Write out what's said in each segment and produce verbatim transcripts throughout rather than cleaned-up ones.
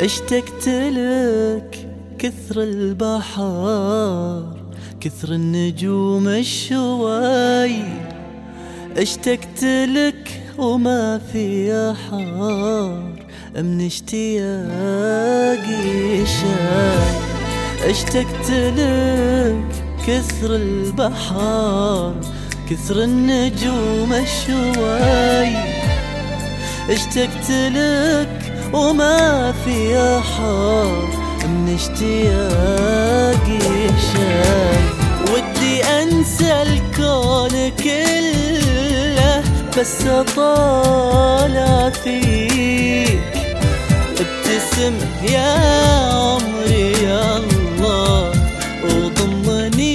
اشتقت لك كثر البحر، كثر النجوم الشواي. اشتقت لك وما في حار من اشتياقي شاي. اشتقت لك كثر البحر، كثر النجوم الشواي. اشتقت لك وما في حار من اشتياقي شاي. ودي انسى الكون كله بس اطالع فيك. ابتسم يا عمري يا الله وضمني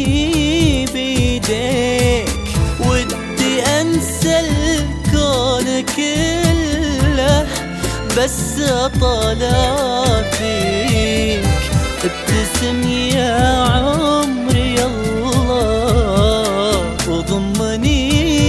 بيديك. ودي انسى الكون كله بس اطالع فيك. ابتسم يا عمري يا الله وضمني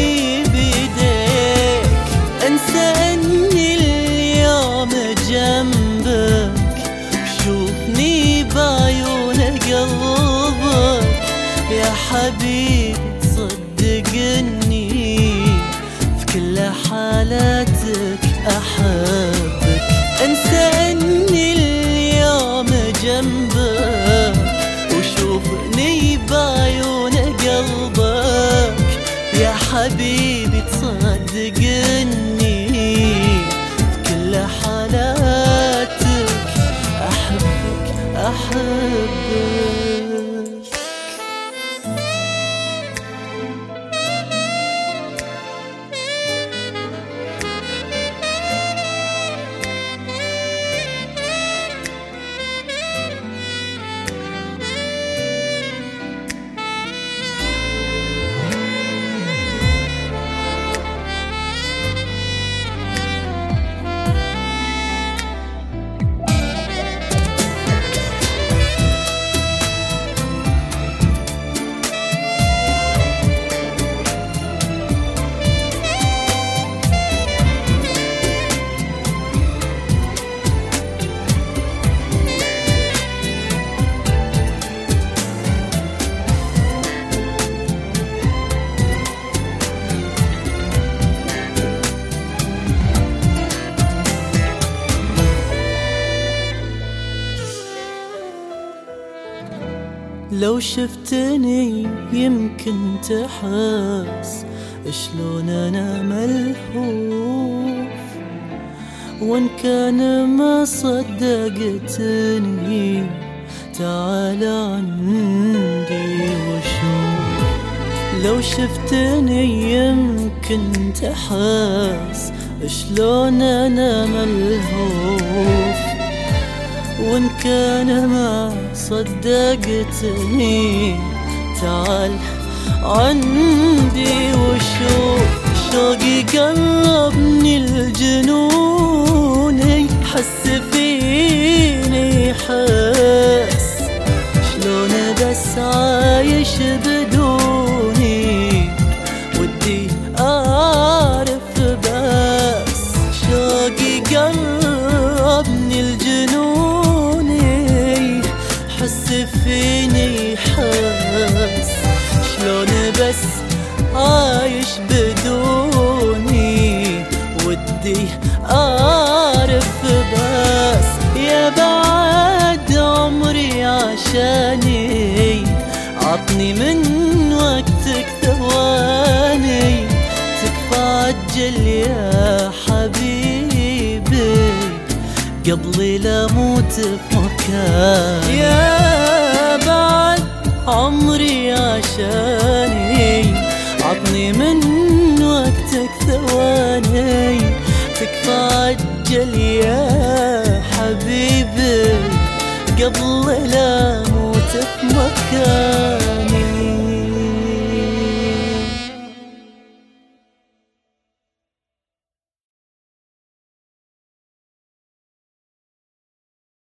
بيديك. انسى اني اليوم جنبك، شوفني بعيون قلبك يا حبيبي. صدقني في كل حالاتك احبك. انسى اني اليوم جنبك وشوفني بعيون قلبك يا حبيبي. تصدقني في كل حالاتك احبك احبك. لو شفتني يمكن تحس شلون انا ملهوف، وان كان ما صدقتني تعال عندي وشوف. لو شفتني يمكن تحس شلون انا ملهوف، وان كان ما صدقتني تعال عندي وشوف. شوقي قربني الجنوني، حس فيني حس شلون بس عايش بدوني. ودي اعرف بس شوقي قربني الجنوني، حس فيني حس شلون بس عايش بدوني. ودي اعرف بس يا بعد عمري عشاني، عطني من وقتك ثواني. تكفى عجل يا حبيبي قبل لا موت في مكان. يا بعد عمري عشاني، عطني من وقتك ثواني. تكفى عجل يا حبيبي قبل لا موت في مكان.